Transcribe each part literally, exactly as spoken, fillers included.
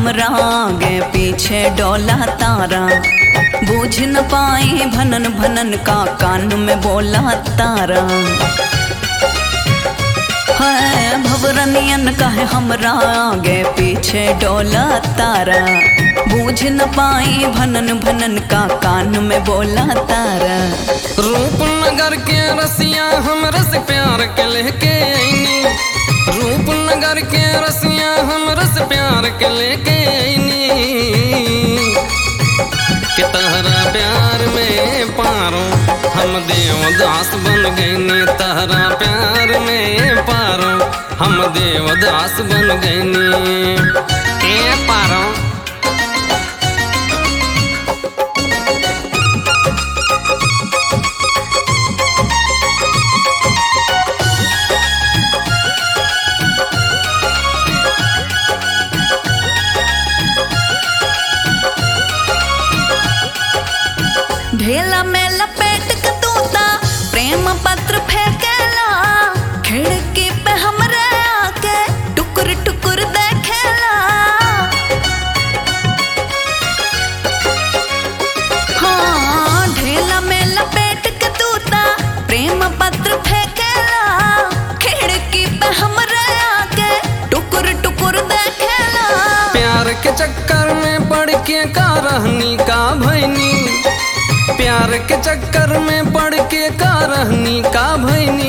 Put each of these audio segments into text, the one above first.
हमरा आगे पीछे डोला तारा। बूझ न पाए भनन भनन का कान में बोला तारा। है भवरनियन कहे हमरा आगे पीछे डोला तारा। बूझ न पाए भनन भनन का कान में बोला तारा। रूपनगर के रसिया हमरा से प्यार के लेके आईनी। रूपनगर के रसिया हमरा से प्यार के लेके आईनी। कि तहरा प्यार में पारो हम देवदास बन गईनी। तहरा प्यार में पारो हम देवदास बन गईनी। ए पारो ढेला में लपेट के तूता प्रेम पत्र फेंकेला। खिड़की पे हमरे आके टुकुर टुकुर देखेला। हाँ ढेला में लपेट के तूता प्रेम पत्र फेंकेला। खिड़की पे हमरे आके टुकुर टुकुर देखेला। प्यार के चक्कर में पड़ के का रहनी का भैनी। प्यार के चक्कर में पड़ के का रहनी का भैनी।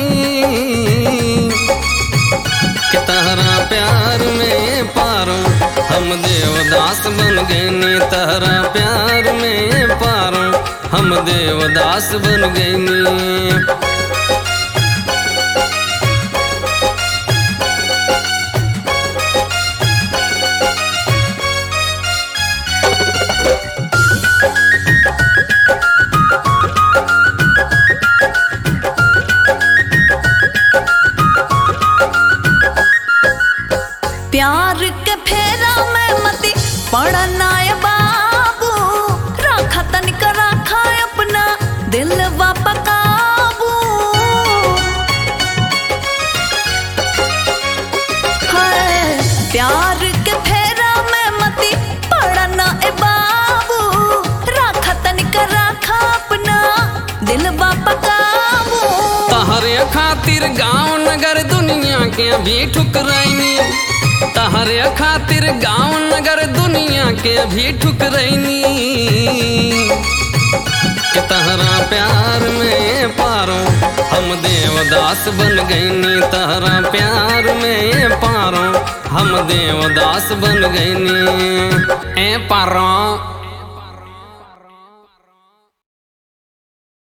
कि तहरा प्यार में पारो हम देवदास बन गईनी। तहरा प्यार में पारो हम देवदास बन गईनी। प्यार के फेरा में मती पड़ना है बाबू। राखा तनिक राखा अपना दिल वापा काबू। है प्यार के फेरा में मती पड़ना है बाबू। राखा तनिक राखा अपना दिल वापा काबू। तहरे खातिर गांव नगर दुनिया के भी ठुकराइनी। तहरे खातिर गांव नगर दुनिया के भी ठुकराइनी। कि तहरा प्यार में पारो हम देवदास बन गईनी। तहरा प्यार में पारो हम देवदास बन गईनी। ए पारो।